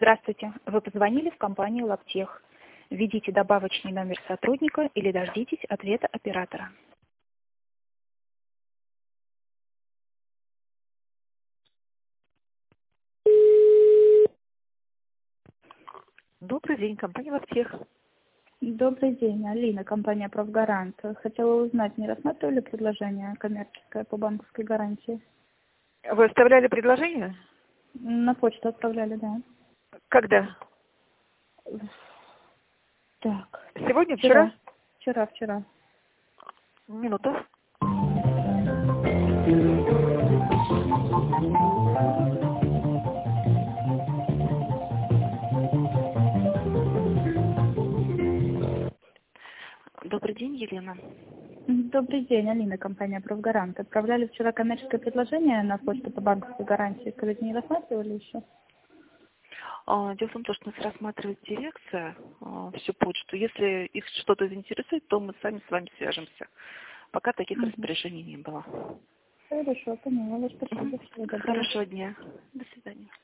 Здравствуйте. Вы позвонили в компанию Лаптех. Введите добавочный номер сотрудника или дождитесь ответа оператора. Добрый день, компания Лаптех. Добрый день, Алина, компания «Профгарант». Хотела узнать, не рассматривали предложение коммерческое по банковской гарантии? Вы оставляли предложение? На почту отправляли, да. Когда? Так. Сегодня, вчера? Вчера. Минуту. Добрый день, Елена. Добрый день, Алина, компания «Профгарант». Отправляли вчера коммерческое предложение на почту по банковской гарантии. Скажите, не рассматривали еще? Дело в том, что нас рассматривает дирекция всю почту. Если их что-то заинтересует, то мы сами с вами свяжемся. Пока таких распоряжений не было. Хорошо, поняла. Спасибо. Всего доброго. Хорошего дня. До свидания.